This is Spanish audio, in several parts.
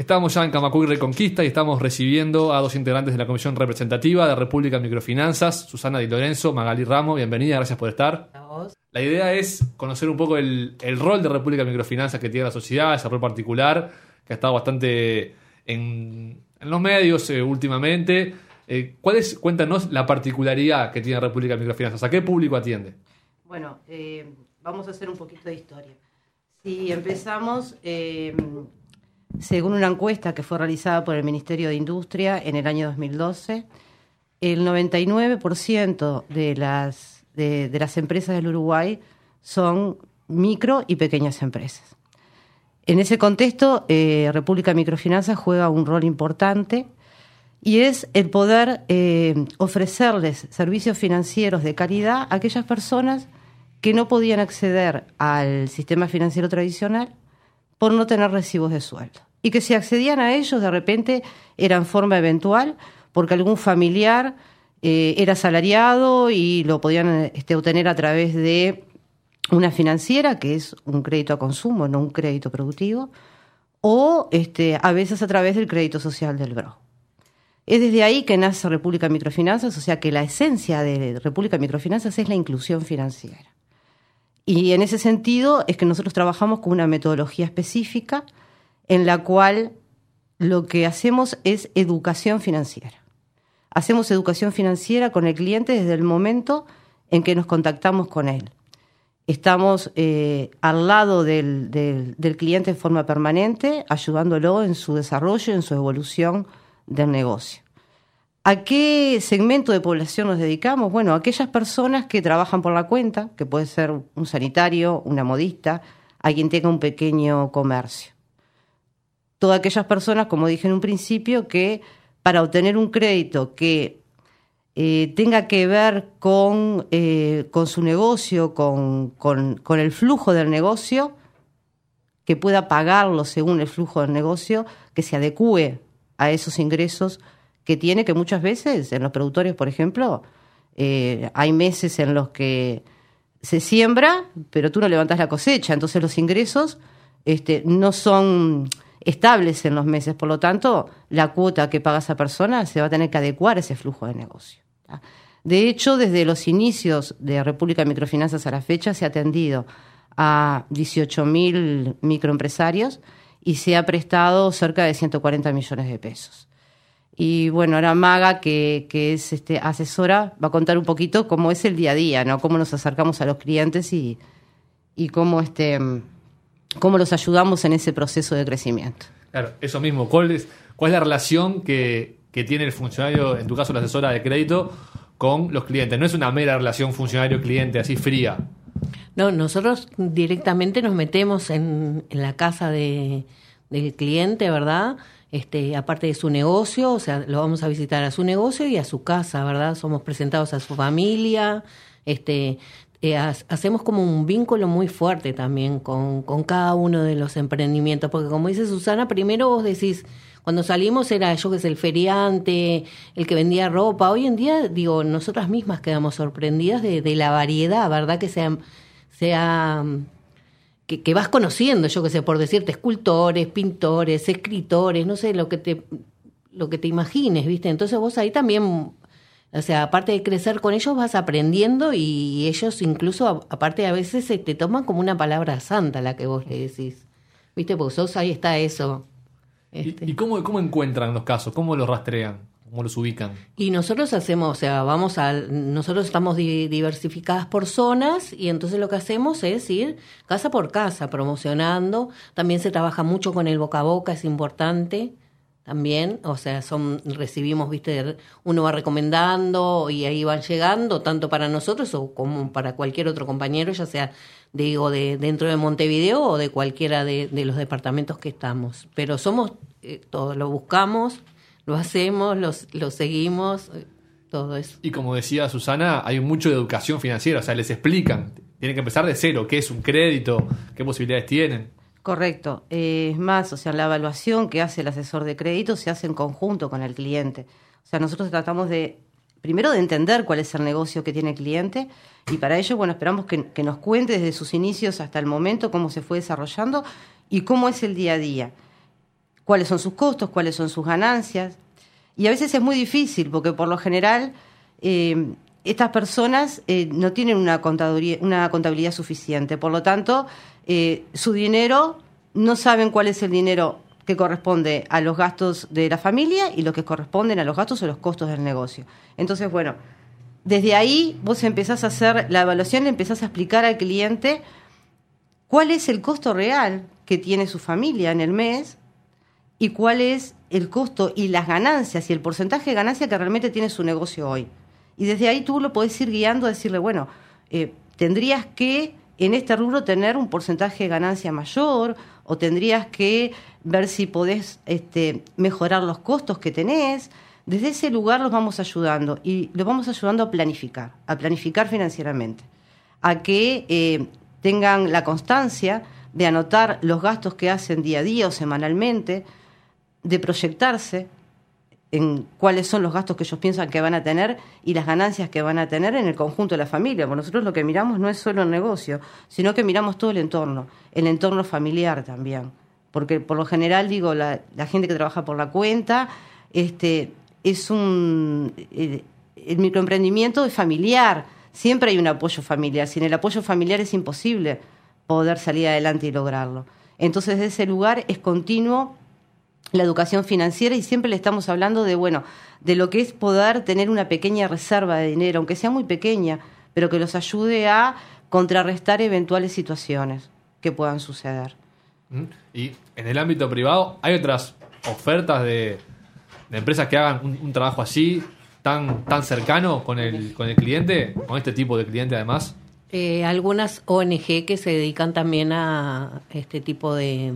Estamos ya en Camacuy Reconquista y estamos recibiendo a dos integrantes de la Comisión Representativa de República Microfinanzas, Susana Di Lorenzo, Magali Ramos. Bienvenida, gracias por estar. A vos. La idea es conocer un poco el rol de República Microfinanzas que tiene la sociedad, ese rol particular que ha estado bastante en los medios últimamente. Cuéntanos la particularidad que tiene República Microfinanzas. ¿A qué público atiende? Bueno, vamos a hacer un poquito de historia. Si empezamos, según una encuesta que fue realizada por el Ministerio de Industria en el año 2012, el 99% de las empresas del Uruguay son micro y pequeñas empresas. En ese contexto, República Microfinanzas juega un rol importante y es el poder ofrecerles servicios financieros de calidad a aquellas personas que no podían acceder al sistema financiero tradicional por no tener recibos de sueldo. Y que si accedían a ellos, de repente era en forma eventual, porque algún familiar era asalariado y lo podían obtener a través de una financiera, que es un crédito a consumo, no un crédito productivo, o a veces a través del crédito social del BRO. Es desde ahí que nace República Microfinanzas, o sea que la esencia de República Microfinanzas es la inclusión financiera. Y en ese sentido es que nosotros trabajamos con una metodología específica en la cual lo que hacemos es educación financiera. Hacemos educación financiera con el cliente desde el momento en que nos contactamos con él. Estamos al lado del cliente en forma permanente, ayudándolo en su desarrollo, en su evolución del negocio. ¿A qué segmento de población nos dedicamos? Bueno, a aquellas personas que trabajan por la cuenta, que puede ser un sanitario, una modista, a quien tenga un pequeño comercio. Todas aquellas personas, como dije en un principio, que para obtener un crédito que tenga que ver con su negocio, con el flujo del negocio, que pueda pagarlo según el flujo del negocio, que se adecúe a esos ingresos que tiene, que muchas veces en los productores, por ejemplo, hay meses en los que se siembra, pero tú no levantás la cosecha, entonces los ingresos no son estables en los meses, por lo tanto, la cuota que paga esa persona se va a tener que adecuar a ese flujo de negocio. ¿Tá? De hecho, desde los inicios de República Microfinanzas a la fecha se ha atendido a 18.000 microempresarios y se ha prestado cerca de 140 millones de pesos. Y bueno, ahora Maga, que es asesora, va a contar un poquito cómo es el día a día, ¿no? Cómo nos acercamos a los clientes y cómo los ayudamos en ese proceso de crecimiento. Claro, eso mismo. ¿Cuál es la relación que tiene el funcionario, en tu caso la asesora de crédito, con los clientes? No es una mera relación funcionario-cliente así fría. No, nosotros directamente nos metemos en la casa del cliente, ¿verdad? Aparte de su negocio, o sea, lo vamos a visitar a su negocio y a su casa, ¿verdad? Somos presentados a su familia, hacemos como un vínculo muy fuerte también con cada uno de los emprendimientos, porque como dice Susana, primero vos decís, cuando salimos era yo que sé, el feriante, el que vendía ropa. Hoy en día, digo, nosotras mismas quedamos sorprendidas de la variedad, ¿verdad? Que vas conociendo, yo que sé, por decirte, escultores, pintores, escritores, no sé, lo que te imagines, ¿viste? Entonces vos ahí también, o sea, aparte de crecer con ellos, vas aprendiendo y ellos incluso, aparte a veces te toman como una palabra santa la que vos le decís, ¿viste? Porque ahí está eso. ¿Y cómo encuentran los casos? ¿Cómo los rastrean? ¿Cómo los ubican? Y nosotros hacemos, o sea, nosotros estamos diversificadas por zonas y entonces lo que hacemos es ir casa por casa promocionando. También se trabaja mucho con el boca a boca, es importante también. O sea, recibimos, viste, uno va recomendando y ahí van llegando, tanto para nosotros o como para cualquier otro compañero, ya sea, digo, dentro de Montevideo o de cualquiera de los departamentos que estamos. Pero somos, todos lo buscamos, lo hacemos, lo seguimos, todo eso. Y como decía Susana, hay mucho de educación financiera, o sea, les explican, tienen que empezar de cero, qué es un crédito, qué posibilidades tienen. Correcto. Es más, o sea, la evaluación que hace el asesor de crédito se hace en conjunto con el cliente. O sea, nosotros tratamos primero de entender cuál es el negocio que tiene el cliente y para ello, bueno, esperamos que nos cuente desde sus inicios hasta el momento cómo se fue desarrollando y cómo es el día a día. cuáles son sus costos, cuáles son sus ganancias. Y a veces es muy difícil porque por lo general estas personas no tienen una contabilidad suficiente. Por lo tanto, su dinero, no saben cuál es el dinero que corresponde a los gastos de la familia y los que corresponden a los gastos o los costos del negocio. Entonces, bueno, desde ahí vos empezás a hacer la evaluación, le empezás a explicar al cliente cuál es el costo real que tiene su familia en el mes y cuál es el costo y las ganancias y el porcentaje de ganancia que realmente tiene su negocio hoy. Y desde ahí tú lo podés ir guiando a decirle, bueno, tendrías que en este rubro tener un porcentaje de ganancia mayor o tendrías que ver si podés mejorar los costos que tenés. Desde ese lugar los vamos ayudando y los vamos ayudando a planificar financieramente, a que tengan la constancia de anotar los gastos que hacen día a día o semanalmente, de proyectarse en cuáles son los gastos que ellos piensan que van a tener y las ganancias que van a tener en el conjunto de la familia. Porque nosotros lo que miramos no es solo el negocio, sino que miramos todo el entorno familiar también. Porque por lo general, digo, la gente que trabaja por la cuenta, el microemprendimiento es familiar, siempre hay un apoyo familiar. Sin el apoyo familiar es imposible poder salir adelante y lograrlo. Entonces, desde ese lugar es continuo la educación financiera y siempre le estamos hablando de lo que es poder tener una pequeña reserva de dinero, aunque sea muy pequeña, pero que los ayude a contrarrestar eventuales situaciones que puedan suceder. Y en el ámbito privado, ¿hay otras ofertas de empresas que hagan un trabajo así, tan cercano con el cliente, con este tipo de cliente además? Algunas ONG que se dedican también a este tipo de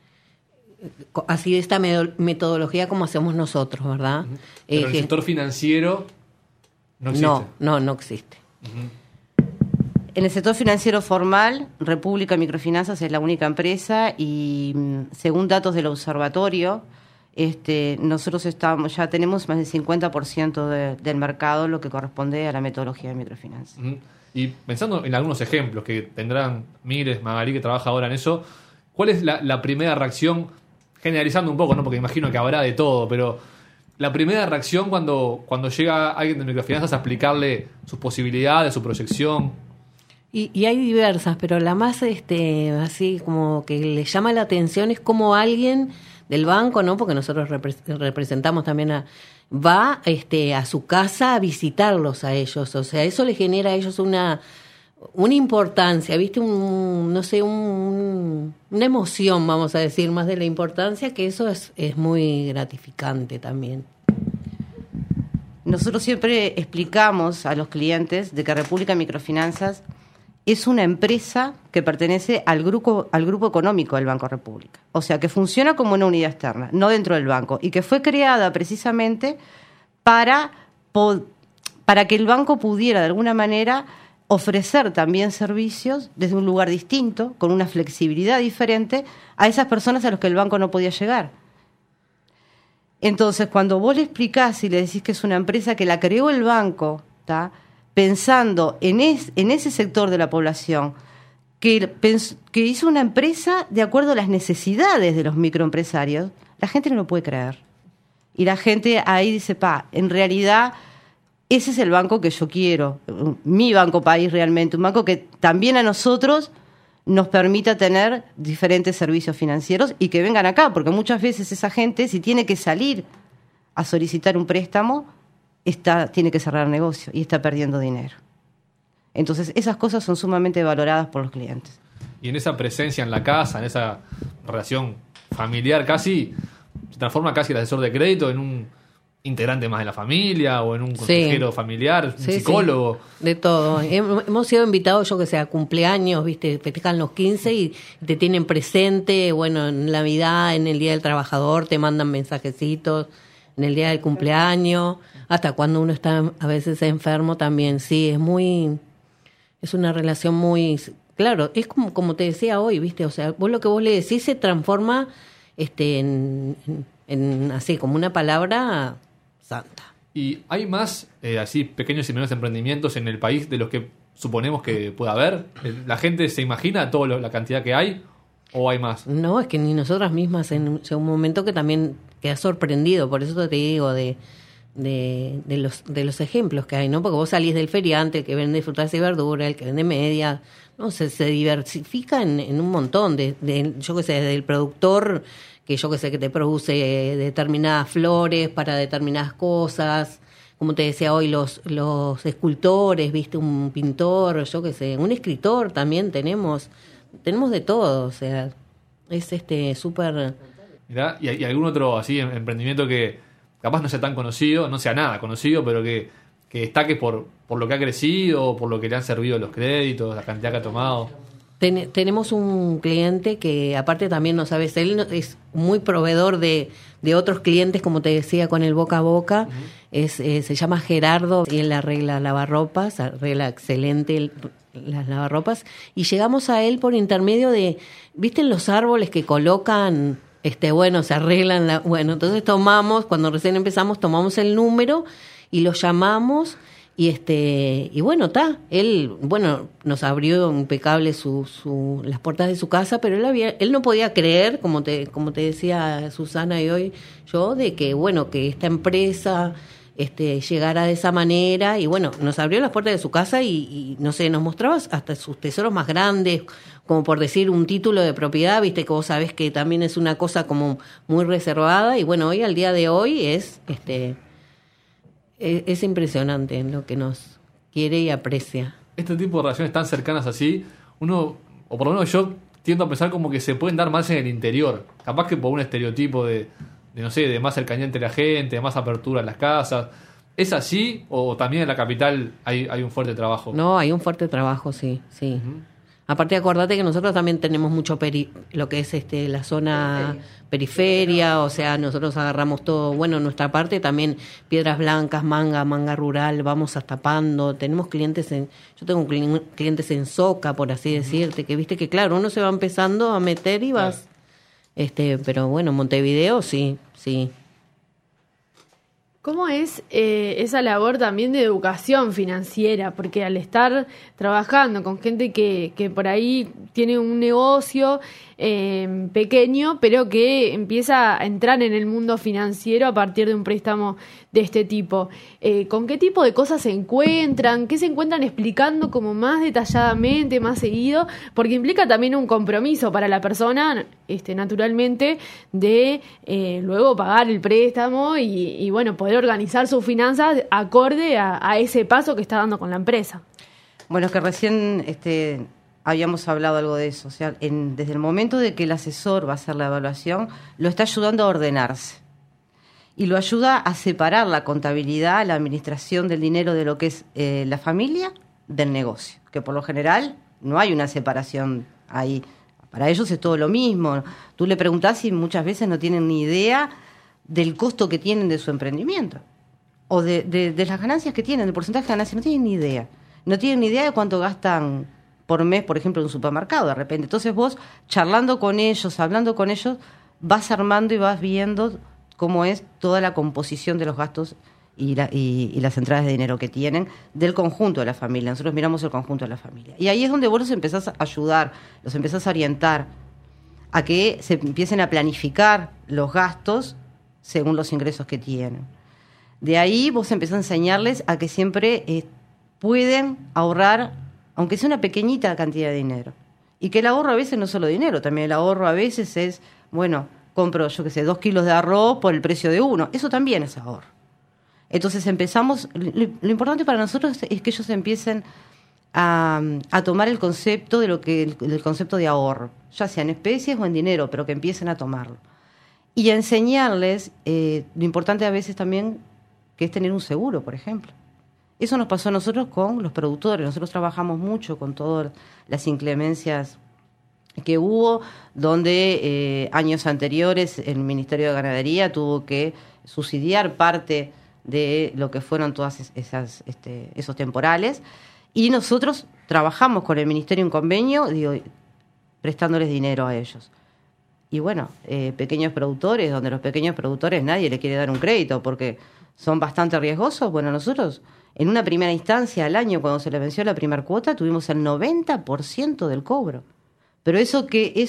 esta metodología como hacemos nosotros, ¿verdad? Pero el sector financiero no existe. No existe. En el sector financiero formal, República Microfinanzas es la única empresa y según datos del observatorio, nosotros ya tenemos más del 50% del mercado, lo que corresponde a la metodología de microfinanzas. Y pensando en algunos ejemplos que tendrán Mires, Magalí, que trabaja ahora en eso, ¿cuál es la primera reacción, generalizando un poco, ¿no? Porque imagino que habrá de todo, pero la primera reacción cuando llega alguien de microfinanzas a explicarle sus posibilidades, su proyección? Y hay diversas, pero la más así como que le llama la atención es como alguien del banco, ¿no? Porque nosotros representamos también va a su casa a visitarlos a ellos, o sea, eso les genera a ellos una importancia, ¿viste? Una emoción, vamos a decir, más de la importancia, que eso es muy gratificante también. Nosotros siempre explicamos a los clientes de que República Microfinanzas es una empresa que pertenece al grupo económico del Banco República. O sea, que funciona como una unidad externa, no dentro del banco, y que fue creada precisamente para que el banco pudiera, de alguna manera, ofrecer también servicios desde un lugar distinto, con una flexibilidad diferente, a esas personas a las que el banco no podía llegar. Entonces, cuando vos le explicás y le decís que es una empresa que la creó el banco, ¿tá?, pensando en ese sector de la población, que hizo una empresa de acuerdo a las necesidades de los microempresarios, la gente no lo puede creer. Y la gente ahí dice, en realidad ese es el banco que yo quiero, mi Banco País realmente, un banco que también a nosotros nos permita tener diferentes servicios financieros y que vengan acá, porque muchas veces esa gente, si tiene que salir a solicitar un préstamo, tiene que cerrar negocio y está perdiendo dinero. Entonces, esas cosas son sumamente valoradas por los clientes. Y en esa presencia en la casa, en esa relación familiar casi, se transforma casi el asesor de crédito en un integrante más de la familia o en un consejero familiar, un psicólogo. Sí, de todo. Hemos sido invitados, yo que sé, a cumpleaños, ¿viste? Festejan los 15 y te tienen presente, bueno, en Navidad, en el Día del Trabajador, te mandan mensajecitos, en el día del cumpleaños, hasta cuando uno está a veces enfermo también. Sí, es una relación muy... Claro, es como te decía hoy, ¿viste? O sea, vos lo que vos le decís se transforma en así, como una palabra santa. ¿Y hay más así pequeños y medianos emprendimientos en el país de los que suponemos que pueda haber? ¿La gente se imagina toda la cantidad que hay? ¿O hay más? No, es que ni nosotras mismas en un momento que también quedas sorprendido, por eso te digo de los ejemplos que hay, ¿no? Porque vos salís del feriante, el que vende frutas y verduras, el que vende media, no se diversifica en un montón yo qué sé, desde el productor que yo qué sé, que te produce determinadas flores para determinadas cosas, como te decía hoy, los escultores, viste, un pintor, yo qué sé, un escritor también tenemos de todo, o sea, es súper... Mirá, ¿y algún otro así emprendimiento que capaz no sea tan conocido, no sea nada conocido, pero que destaque por lo que ha crecido, por lo que le han servido los créditos, la cantidad que ha tomado? Tenemos un cliente que aparte también, no sabes, él es muy proveedor de otros clientes, como te decía, con el boca a boca. Uh-huh. Se llama Gerardo y él arregla lavarropas, arregla excelente las lavarropas. Y llegamos a él por intermedio de, ¿viste los árboles que colocan? Bueno, se arreglan. Bueno, entonces cuando recién empezamos, tomamos el número y lo llamamos. Y bueno, él, bueno, nos abrió impecable las puertas de su casa, pero él no podía creer, como te decía Susana y hoy yo, de que, bueno, que esta empresa llegara de esa manera, y bueno, nos abrió las puertas de su casa y no sé, nos mostraba hasta sus tesoros más grandes, como por decir un título de propiedad, viste, que vos sabés que también es una cosa como muy reservada, y bueno, hoy, al día de hoy, es impresionante lo que nos quiere y aprecia. Este tipo de relaciones tan cercanas así, uno, o por lo menos yo, tiendo a pensar como que se pueden dar más en el interior. Capaz que por un estereotipo de no sé, de más cercanía entre la gente, de más apertura en las casas. ¿Es así o también en la capital hay un fuerte trabajo? No, hay un fuerte trabajo, sí. Uh-huh. Aparte, acordate que nosotros también tenemos mucho lo que es la zona periferia, o sea, nosotros agarramos todo, bueno, nuestra parte también, Piedras Blancas, manga rural, vamos tapando, tenemos clientes yo tengo clientes en Soca, por así decirte, que viste que claro, uno se va empezando a meter y vas, pero bueno, Montevideo sí. ¿Cómo es esa labor también de educación financiera? Porque al estar trabajando con gente que por ahí tiene un negocio pequeño, pero que empieza a entrar en el mundo financiero a partir de un préstamo de este tipo, ¿con qué tipo de cosas se encuentran? ¿Qué se encuentran explicando como más detalladamente, más seguido? Porque implica también un compromiso para la persona, naturalmente, de luego pagar el préstamo y bueno, poder organizar sus finanzas acorde a ese paso que está dando con la empresa. Bueno, es que recién habíamos hablado algo de eso. O sea, desde el momento de que el asesor va a hacer la evaluación, lo está ayudando a ordenarse. Y lo ayuda a separar la contabilidad, la administración del dinero de lo que es la familia del negocio. Que por lo general no hay una separación ahí. Para ellos es todo lo mismo. Tú le preguntás y muchas veces no tienen ni idea del costo que tienen de su emprendimiento. O de las ganancias que tienen, del porcentaje de ganancias. No tienen ni idea. No tienen ni idea de cuánto gastan por mes, por ejemplo, en un supermercado de repente. Entonces vos, charlando con ellos, hablando con ellos, vas armando y vas viendo cómo es toda la composición de los gastos y las entradas de dinero que tienen del conjunto de la familia. Nosotros miramos el conjunto de la familia. Y ahí es donde vos los empezás a ayudar, los empezás a orientar a que se empiecen a planificar los gastos según los ingresos que tienen. De ahí vos empezás a enseñarles a que siempre pueden ahorrar, aunque sea una pequeñita cantidad de dinero. Y que el ahorro a veces no es solo dinero, también el ahorro a veces es, bueno, compro, 2 kilos de arroz por el precio de 1. Eso también es ahorro. Entonces empezamos, lo importante para nosotros es que ellos empiecen a tomar el concepto del concepto de ahorro, ya sea en especies o en dinero, pero que empiecen a tomarlo. Y a enseñarles lo importante a veces también que es tener un seguro, por ejemplo. Eso nos pasó a nosotros con los productores. Nosotros trabajamos mucho con todas las inclemencias que hubo, donde años anteriores el Ministerio de Ganadería tuvo que subsidiar parte de lo que fueron todas esos temporales, y nosotros trabajamos con el Ministerio en convenio, prestándoles dinero a ellos. Y bueno, pequeños productores, donde los pequeños productores nadie le quiere dar un crédito porque son bastante riesgosos. Bueno, nosotros en una primera instancia al año, cuando se le venció la primera cuota, tuvimos el 90% del cobro. Pero eso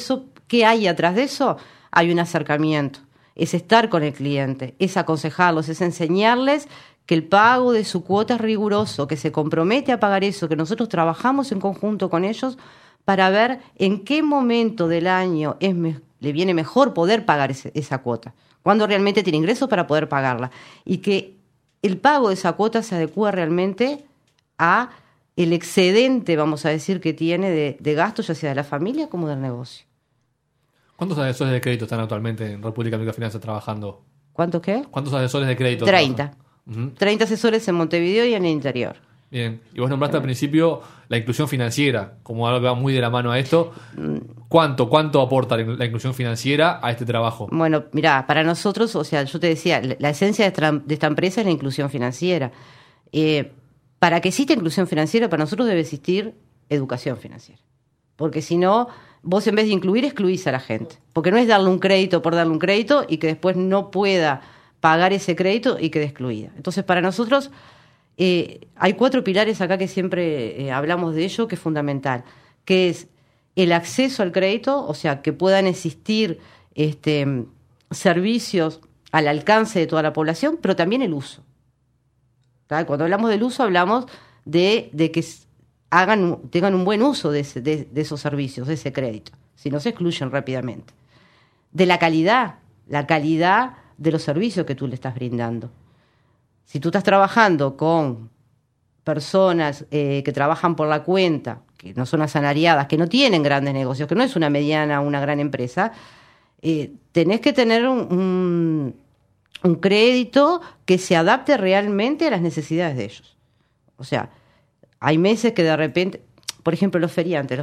¿Qué hay atrás de eso? Hay un acercamiento, es estar con el cliente, es aconsejarlos, es enseñarles que el pago de su cuota es riguroso, que se compromete a pagar eso, que nosotros trabajamos en conjunto con ellos para ver en qué momento del año le viene mejor poder pagar esa cuota, cuando realmente tiene ingresos para poder pagarla, y que el pago de esa cuota se adecúa realmente a el excedente, vamos a decir, que tiene de gastos, ya sea de la familia como del negocio. ¿Cuántos asesores de crédito están actualmente en República Microfinanza trabajando? ¿Cuánto qué? ¿Cuántos asesores de crédito 30. trabajan? 30 asesores en Montevideo y en el interior. Bien, y vos nombraste al principio la inclusión financiera como algo que va muy de la mano a esto. ¿Cuánto aporta la inclusión financiera a este trabajo? Bueno, mirá, para nosotros, o sea, yo te decía, la esencia de esta empresa es la inclusión financiera. Para que exista inclusión financiera, para nosotros debe existir educación financiera. Porque si no, vos en vez de incluir, excluís a la gente. Porque no es darle un crédito por darle un crédito y que después no pueda pagar ese crédito y quede excluida. Entonces, para nosotros hay 4 pilares acá que siempre hablamos de ello, que es fundamental, que es el acceso al crédito, o sea, que puedan existir servicios al alcance de toda la población, pero también el uso. ¿Tá? Cuando hablamos del uso, hablamos de que tengan un buen uso de esos servicios, de ese crédito, si no se excluyen rápidamente. De la calidad de los servicios que tú le estás brindando. Si tú estás trabajando con personas que trabajan por la cuenta, que no son asalariadas, que no tienen grandes negocios, que no es una mediana o una gran empresa, tenés que tener un crédito que se adapte realmente a las necesidades de ellos. O sea, hay meses que de repente, por ejemplo, los feriantes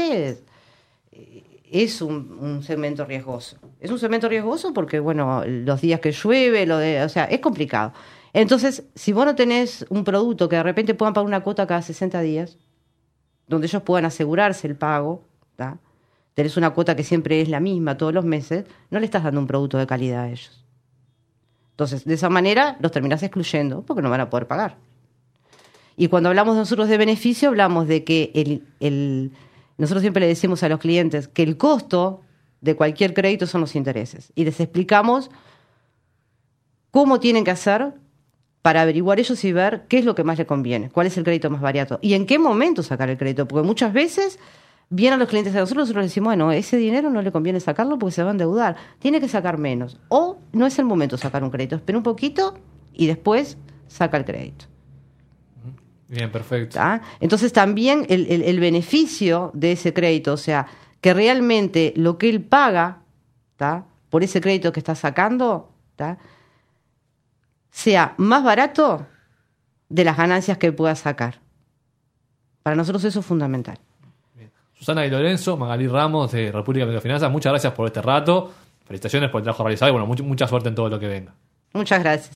es un segmento riesgoso. Es un segmento riesgoso porque, bueno, los días que llueve, o sea, es complicado. Entonces, si vos no tenés un producto que de repente puedan pagar una cuota cada 60 días, donde ellos puedan asegurarse el pago, ¿tá? Tenés una cuota que siempre es la misma todos los meses, no le estás dando un producto de calidad a ellos. Entonces, de esa manera los terminás excluyendo porque no van a poder pagar. Y cuando hablamos nosotros de beneficio, hablamos de que nosotros siempre le decimos a los clientes que el costo de cualquier crédito son los intereses. Y les explicamos cómo tienen que hacer para averiguar ellos y ver qué es lo que más les conviene, cuál es el crédito más barato y en qué momento sacar el crédito. Porque muchas veces vienen los clientes a nosotros les decimos, bueno, ese dinero no le conviene sacarlo porque se va a endeudar, tiene que sacar menos. O no es el momento de sacar un crédito, espera un poquito y después saca el crédito. Bien, perfecto. ¿Tá? Entonces también el beneficio de ese crédito, o sea, que realmente lo que él paga, ¿tá? Por ese crédito que está sacando, ¿tá? Sea más barato de las ganancias que pueda sacar. Para nosotros eso es fundamental. Bien. Susana Di Lorenzo, Magalí Ramos de República Microfinanza, muchas gracias por este rato. Felicitaciones por el trabajo realizado y bueno, mucha suerte en todo lo que venga. Muchas gracias.